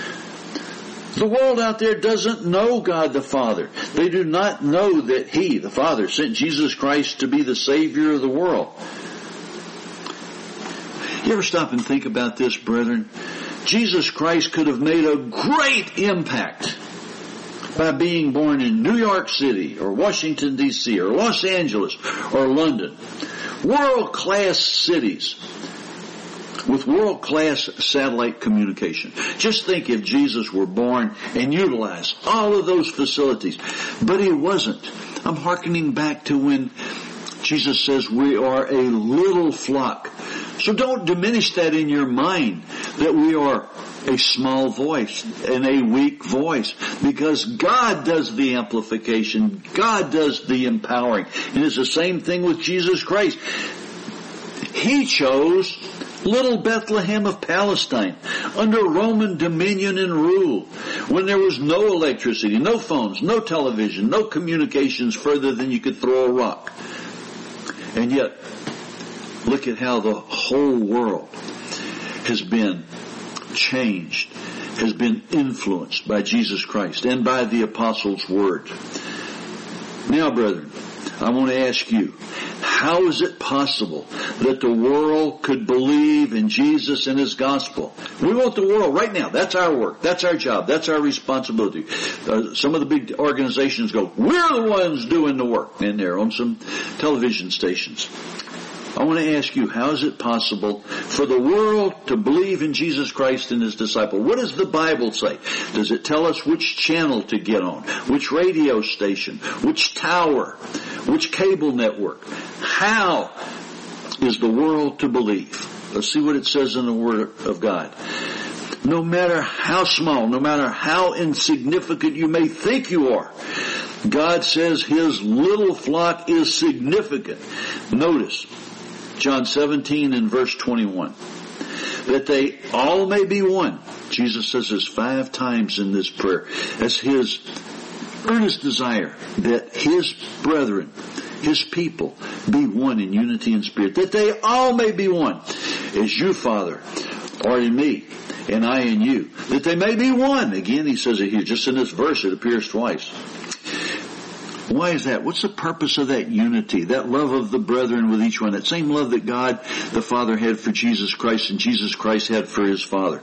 Speaker 1: The world out there doesn't know God the Father. They do not know that he, the Father, sent Jesus Christ to be the Savior of the world. You ever stop and think about this, brethren? Jesus Christ could have made a great impact by being born in New York City or Washington, D.C. or Los Angeles or London. World-class cities with world-class satellite communication. Just think if Jesus were born and utilized all of those facilities. But He wasn't. I'm hearkening back to when Jesus says we are a little flock. So don't diminish that in your mind, that we are a small voice and a weak voice, because God does the amplification. God does the empowering. And it's the same thing with Jesus Christ. He chose little Bethlehem of Palestine under Roman dominion and rule, when there was no electricity, no phones, no television, no communications further than you could throw a rock. And yet, look at how the whole world has been changed, has been influenced by Jesus Christ and by the Apostles' Word. Now, brethren, I want to ask you, how is it possible that the world could believe in Jesus and His gospel? We want the world right now. That's our work. That's our job. That's our responsibility. Some of the big organizations go, we're the ones doing the work. And they're on some television stations. I want to ask you, how is it possible for the world to believe in Jesus Christ and His disciple? What does the Bible say? Does it tell us which channel to get on? Which radio station? Which tower? Which cable network? How is the world to believe? Let's see what it says in the Word of God. No matter how small, no matter how insignificant you may think you are, God says His little flock is significant. Notice John 17 and verse 21. That they all may be one. Jesus says this 5 times in this prayer as His earnest desire that His brethren, His people, be one in unity and spirit. That they all may be one. As you, Father, are in me, and I in you. That they may be one. Again, He says it here. Just in this verse, it appears twice. Why is that? What's the purpose of that unity, that love of the brethren with each one, that same love that God the Father had for Jesus Christ and Jesus Christ had for His Father?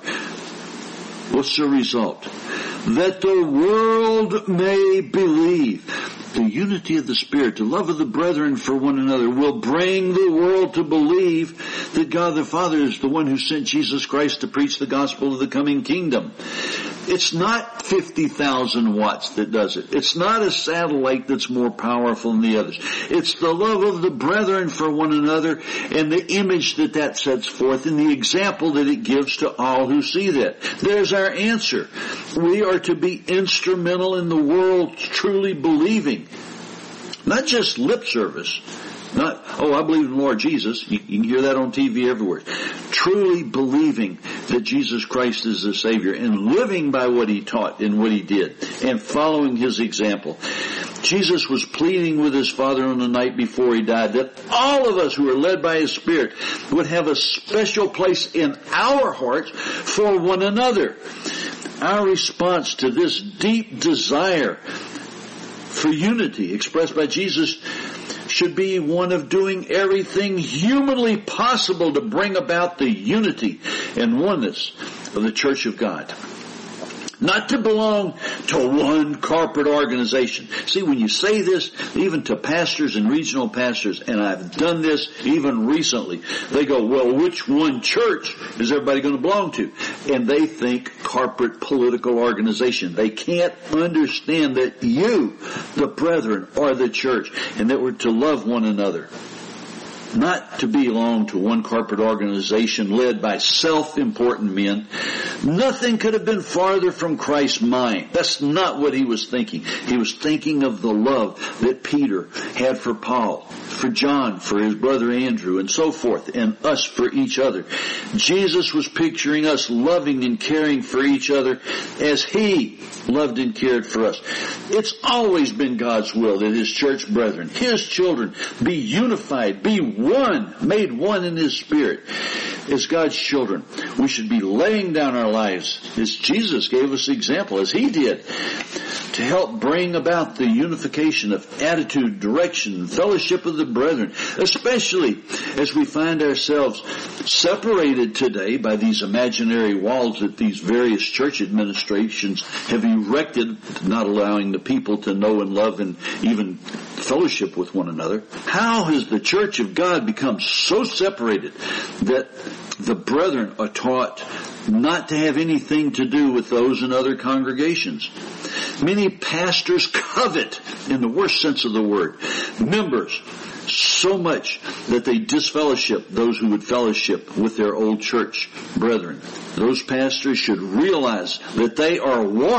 Speaker 1: What's the result? That the world may believe. The unity of the Spirit, the love of the brethren for one another, will bring the world to believe that God the Father is the one who sent Jesus Christ to preach the gospel of the coming kingdom. It's not 50,000 watts that does it. It's not a satellite that's more powerful than the others. It's the love of the brethren for one another and the image that that sets forth and the example that it gives to all who see that. There's our answer. We are to be instrumental in the world truly believing. Not just lip service. Not, I believe in the Lord Jesus. You can hear that on TV everywhere. Truly believing that Jesus Christ is the Savior and living by what He taught and what He did and following His example. Jesus was pleading with His Father on the night before He died that all of us who are led by His Spirit would have a special place in our hearts for one another. Our response to this deep desire for unity expressed by Jesus should be one of doing everything humanly possible to bring about the unity and oneness of the Church of God. Not to belong to one corporate organization. See, when you say this, even to pastors and regional pastors, and I've done this even recently, they go, well, which one church is everybody going to belong to? And they think corporate political organization. They can't understand that you, the brethren, are the church, and that we're to love one another. Not to belong to one corporate organization led by self-important men. Nothing could have been farther from Christ's mind. That's not what He was thinking. He was thinking of the love that Peter had for Paul, for John, for his brother Andrew, and so forth, and us for each other. Jesus was picturing us loving and caring for each other as He loved and cared for us. It's always been God's will that His church brethren, His children, be unified, be one, made one in His Spirit. As God's children, we should be laying down our lives as Jesus gave us example, as He did, to help bring about the unification of attitude, direction, and fellowship of the brethren, especially as we find ourselves separated today by these imaginary walls that these various church administrations have erected, not allowing the people to know and love and even fellowship with one another. How has the church of God become so separated that the brethren are taught not to have anything to do with those in other congregations? Many pastors covet, in the worst sense of the word, members so much that they disfellowship those who would fellowship with their old church brethren. Those pastors should realize that they are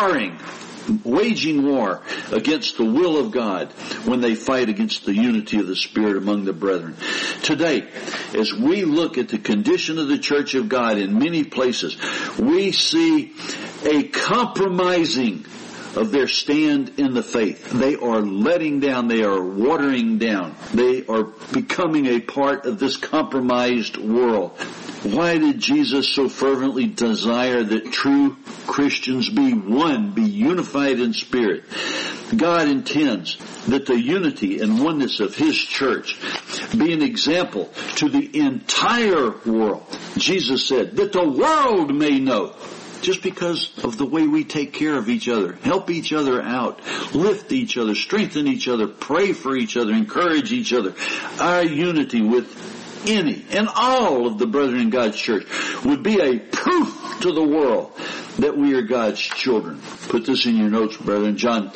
Speaker 1: waging war against the will of God when they fight against the unity of the Spirit among the brethren. Today, as we look at the condition of the church of God in many places, we see a compromising of their stand in the faith. They are letting down, they are watering down, they are becoming a part of this compromised world. Why did Jesus so fervently desire that true Christians be one, be unified in spirit? God intends that the unity and oneness of His church be an example to the entire world. Jesus said, that the world may know. Just because of the way we take care of each other, help each other out, lift each other, strengthen each other, pray for each other, encourage each other. Our unity with any and all of the brethren in God's church would be a proof to the world that we are God's children. Put this in your notes, brethren. John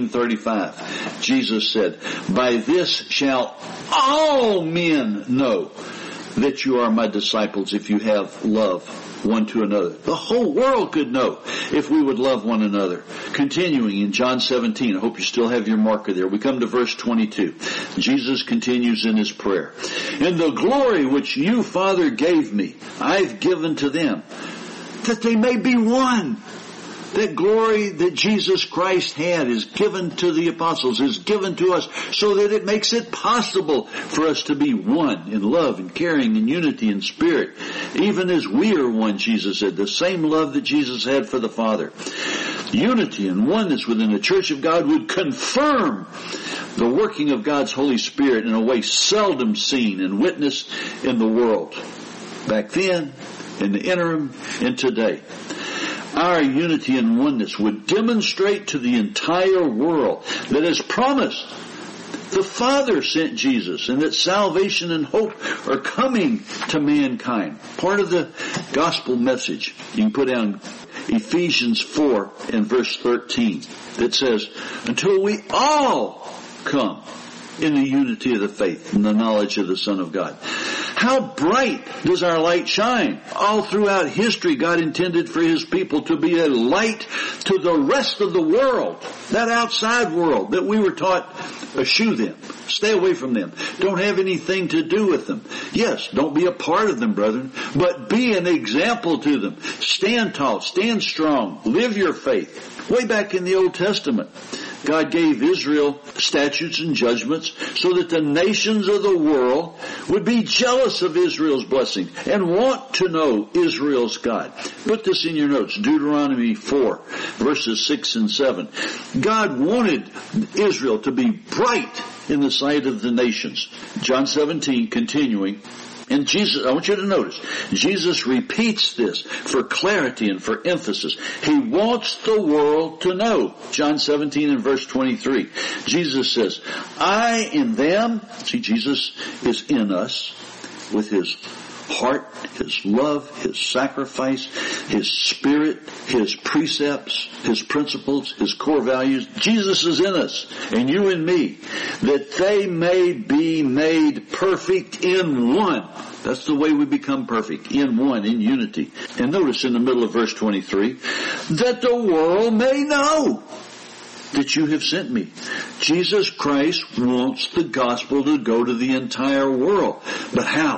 Speaker 1: 13:35. Jesus said, by this shall all men know that you are my disciples if you have love one to another. The whole world could know if we would love one another. Continuing in John 17, I hope you still have your marker there. We come to verse 22. Jesus continues in His prayer. In the glory which you, Father, gave me, I've given to them, that they may be one. That glory that Jesus Christ had is given to the apostles, is given to us, so that it makes it possible for us to be one in love and caring and unity in spirit. Even as we are one, Jesus said, the same love that Jesus had for the Father. Unity and oneness within the church of God would confirm the working of God's Holy Spirit in a way seldom seen and witnessed in the world. Back then, in the interim, and today. Our unity and oneness would demonstrate to the entire world that as promised, the Father sent Jesus and that salvation and hope are coming to mankind. Part of the gospel message, you can put down Ephesians 4 and verse 13, that says, until we all come in the unity of the faith and the knowledge of the Son of God. How bright does our light shine? All throughout history, God intended for His people to be a light to the rest of the world, that outside world that we were taught, eschew them, stay away from them, don't have anything to do with them. Yes, don't be a part of them, brethren, but be an example to them. Stand tall, stand strong, live your faith. Way back in the Old Testament, God gave Israel statutes and judgments so that the nations of the world would be jealous of Israel's blessing and want to know Israel's God. Put this in your notes, Deuteronomy 4, verses 6 and 7. God wanted Israel to be bright in the sight of the nations. John 17, continuing. And Jesus, I want you to notice, Jesus repeats this for clarity and for emphasis. He wants the world to know. John 17 and verse 23. Jesus says, I in them, see, Jesus is in us with His heart, His love, His sacrifice, His Spirit, His precepts, His principles, His core values. Jesus is in us, and you and me, that they may be made perfect in one. That's the way we become perfect, in one, in unity. And notice in the middle of verse 23, that the world may know that you have sent me. Jesus Christ wants the gospel to go to the entire world. But how?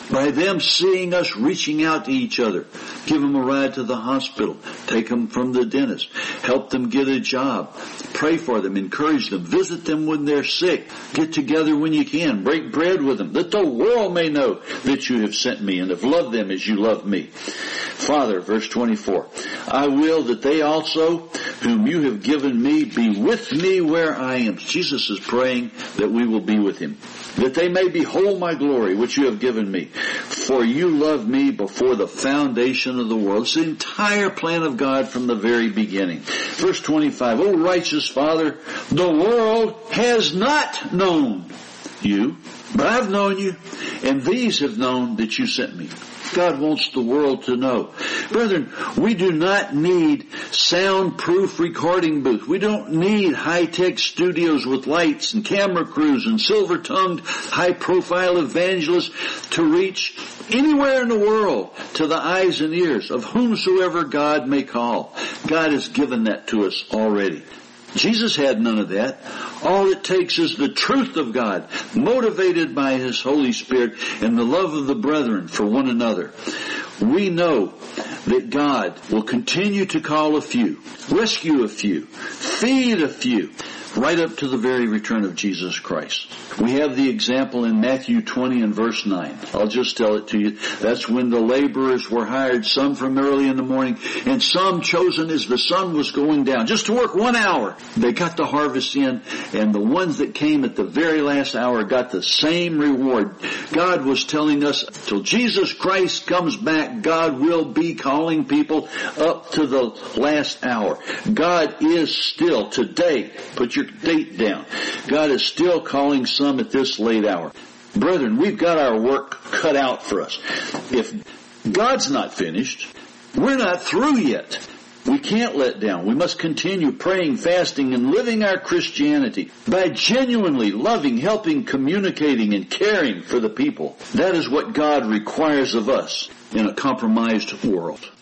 Speaker 1: by them seeing us reaching out to each other. Give them a ride to the hospital. Take them from the dentist. Help them get a job. Pray for them. Encourage them. Visit them when they're sick. Get together when you can. Break bread with them, that the world may know that you have sent me and have loved them as you love me. Father, verse 24, I will that they also, whom you have given me, be with me where I am. Jesus is praying that we will be with him. That they may behold my glory, which you have given me. For you loved me before the foundation of the world. It's the entire plan of God from the very beginning. Verse 25, O righteous Father, the world has not known you, but I've known you, and these have known that you sent me. God wants the world to know. Brethren, we do not need soundproof recording booths. We don't need high-tech studios with lights and camera crews and silver-tongued, high-profile evangelists to reach anywhere in the world to the eyes and ears of whomsoever God may call. God has given that to us already. Jesus had none of that. All it takes is the truth of God, motivated by His Holy Spirit and the love of the brethren for one another. We know that God will continue to call a few, rescue a few, feed a few, right up to the very return of Jesus Christ. We have the example in Matthew 20 and verse 9. I'll just tell it to you. That's when the laborers were hired, some from early in the morning, and some chosen as the sun was going down, just to work 1 hour. They got the harvest in, and the ones that came at the very last hour got the same reward. God was telling us, till Jesus Christ comes back, God will be calling people up to the last hour. God is still, today, put your date down, God is still calling some at this late hour. Brethren, we've got our work cut out for us. If God's not finished, we're not through yet. We can't let down. We must continue praying, fasting, and living our Christianity by genuinely loving, helping, communicating, and caring for the people. That is what God requires of us in a compromised world.